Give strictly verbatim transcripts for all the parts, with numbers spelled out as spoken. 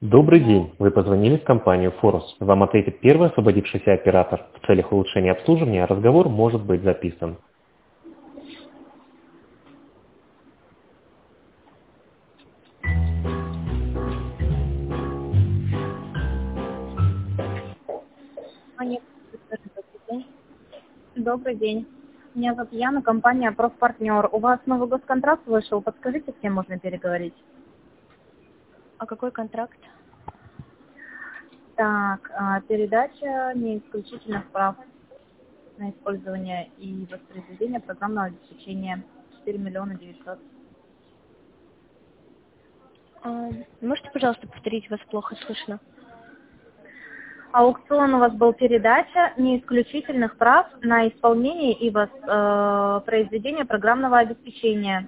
Добрый день. Вы позвонили в компанию «Форус». Вам ответит первый освободившийся оператор. В целях улучшения обслуживания разговор может быть записан. Они- Добрый день. Добрый день. Меня зовут Яна, компания «Профпартнер». У вас новый госконтракт вышел. Подскажите, с кем можно переговорить? А какой контракт? Так, а, передача неисключительных прав на использование и воспроизведение программного обеспечения четыре миллиона девятьсот. А, можете, пожалуйста, повторить, вас плохо слышно? Аукцион у вас был передача неисключительных прав на исполнение и воспроизведение программного обеспечения.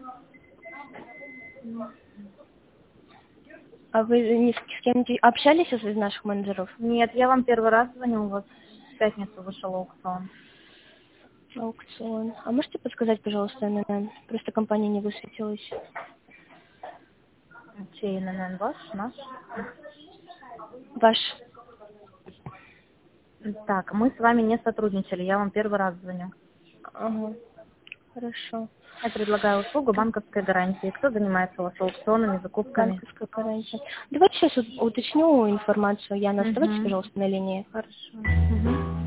А вы ни с кем-нибудь общались из наших менеджеров? Нет, я вам первый раз звоню, у вас в пятницу вышел аукцион. Аукцион. А можете подсказать, пожалуйста, эн эн эн? Просто компания не высветилась. Чей эн эн эн, ваш, наш? Ваш. Так, мы с вами не сотрудничали, я вам первый раз звоню. Ага. Хорошо. Я предлагаю услугу банковской гарантии. Кто занимается у вас аукционами, закупками? Банковская гарантия. Давайте сейчас вот уточню информацию. Яна, оставайтесь, Мгм. пожалуйста, на линии. Хорошо. Мгм.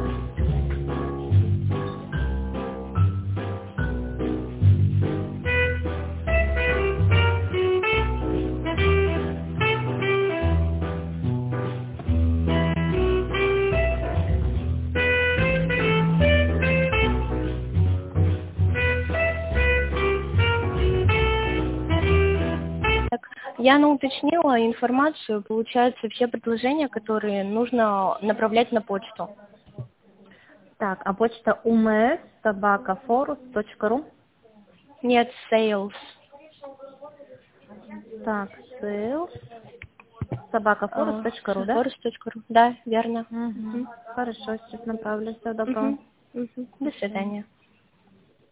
Так, Яна уточнила информацию. Получается, все предложения, которые нужно направлять на почту. Так, а почта умс собака форус точка ру. Нет, sales. Так, sales собака форус точка ру, да? Forest точка ру. Да, верно. Угу. Мгм. Хорошо, сейчас направлю. Всего доброго. Мгм. Мгм. До свидания.